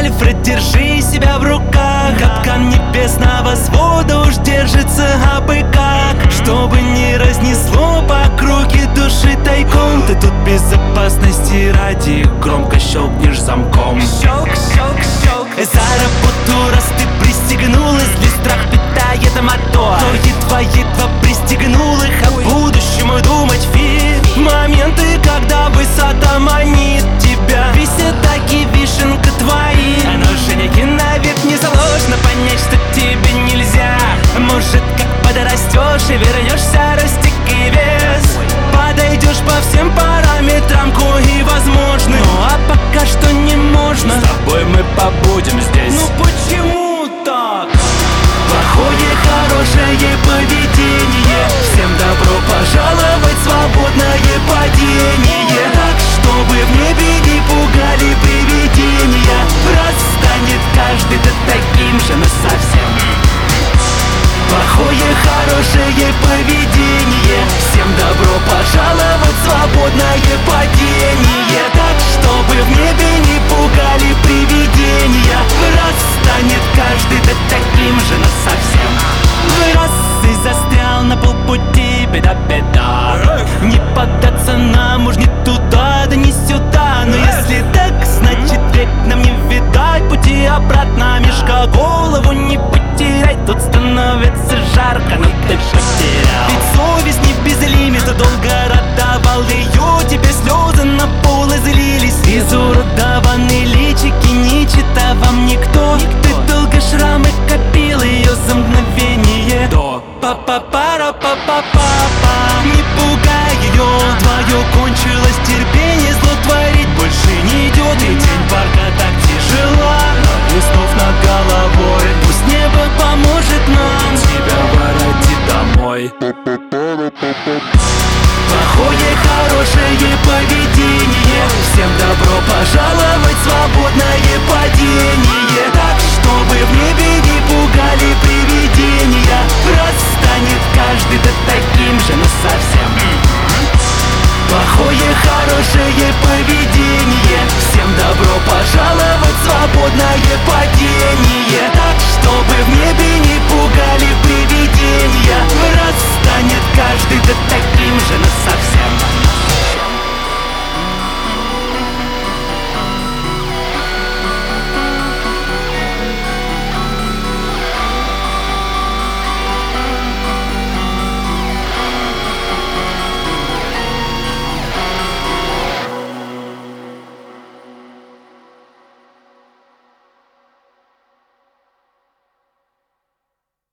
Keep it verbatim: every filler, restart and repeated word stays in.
Альфред, держи себя в руках. Капкан небесного свода уж держится абы как. Чтобы не разнесло по круге души тайком, ты тут безопасности ради громко щелкнешь замком. Щелк, щелк, щелк. За работу, раз ты пристегнулась, ли страх питает мотор, но едва-едва пристегнул их, о будущем и думать фиг. Моменты, когда высота манит тебя, висят таки вишенка твои. Но Женяки навек не заложено понять, что тебе нельзя. Может, как подрастешь и вернешься, растекай вес, подойдешь по всем параметрам, кои возможны. Ну а пока что не можно. С тобой мы побудем здесь. Ну почему так? Плохое, хорошее поведение, всем добро пожаловать в свободное падение. Так, чтобы в небе не пугали привидения, раз станет каждый да таким же насовсем. Плохое, хорошее поведение, всем добро пожаловать в свободное падение.